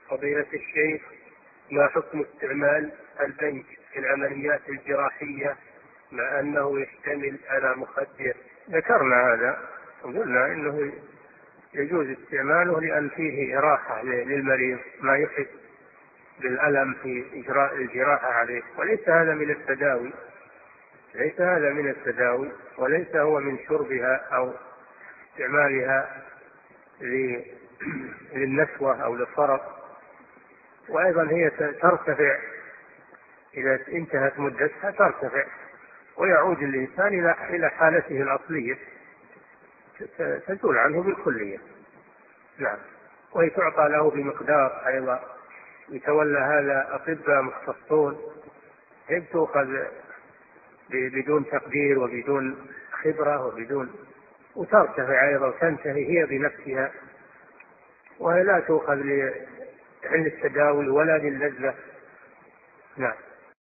فضيلة الشيخ، ما حكم استعمال البنج في العمليات الجراحية مع أنه يشتمل على مخدر؟ ذكرنا هذا وقلنا إنه يجوز استعماله لأن فيه راحة للمريض، ما يحس بالألم في إجراء الجراحة عليه، وليس هذا من التداوي، ليس هذا من التداوي، وليس هو من شربها أو استعمالها للنسوة أو للفرق. وأيضا هي ترتفع إذا انتهت مدتها، ترتفع ويعود الإنسان إلى حالته الأصلية، تزول عنه بالكلية. نعم. وهي تعطى له بمقدار أيضا، يتولى هذا أطباء مختصون، هي تؤخذ بدون تقدير وبدون خبرة وترتفع أيضا، تنتهي هي بنفسها، وهي لا تؤخذ للتداوي ولا للذة. نعم.